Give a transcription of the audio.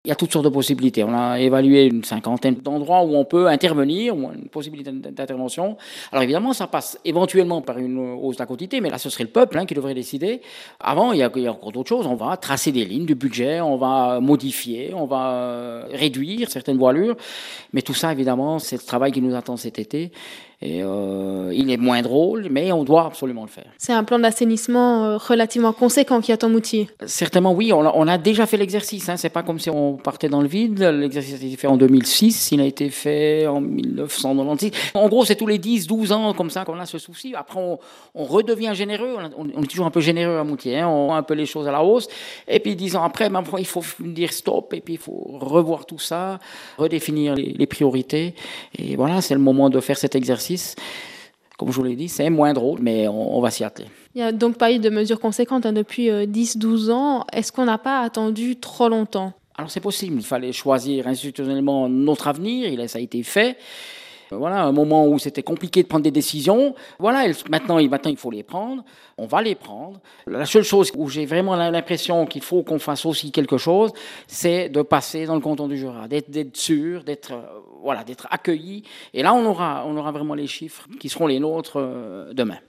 Il y a toutes sortes de possibilités. On a évalué une cinquantaine d'endroits où on peut intervenir, ou une possibilité d'intervention. Alors évidemment, ça passe éventuellement par une hausse de la quantité, mais là, ce serait le peuple qui devrait décider. Avant, il y a encore d'autres choses. On va tracer des lignes du budget, on va modifier, on va réduire certaines voilures. Mais tout ça, évidemment, c'est le travail qui nous attend cet été. Et il est moins drôle, mais on doit absolument le faire. C'est un plan d'assainissement relativement conséquent qui attend Moutier. Certainement, oui. On a déjà fait l'exercice. C'est pas comme si on partait dans le vide. L'exercice a été fait en 2006. Il a été fait en 1996. En gros, c'est tous les 10-12 ans comme ça qu'on a ce souci. Après, on redevient généreux. On est toujours un peu généreux à Moutier. On voit un peu les choses à la hausse. Et puis, 10 ans après, il faut dire stop. Et puis, il faut revoir tout ça, redéfinir les priorités. Et voilà, c'est le moment de faire cet exercice. Comme je vous l'ai dit, c'est moins drôle, mais on va s'y atteler. Il n'y a donc pas eu de mesures conséquentes depuis 10-12 ans. Est-ce qu'on n'a pas attendu trop longtemps ? Alors c'est possible, il fallait choisir institutionnellement notre avenir, ça a été fait. Voilà, un moment où c'était compliqué de prendre des décisions. Voilà, maintenant il faut les prendre. On va les prendre. La seule chose où j'ai vraiment l'impression qu'il faut qu'on fasse aussi quelque chose, c'est de passer dans le canton du Jura, d'être sûr, d'être accueilli. Et là, on aura vraiment les chiffres qui seront les nôtres demain.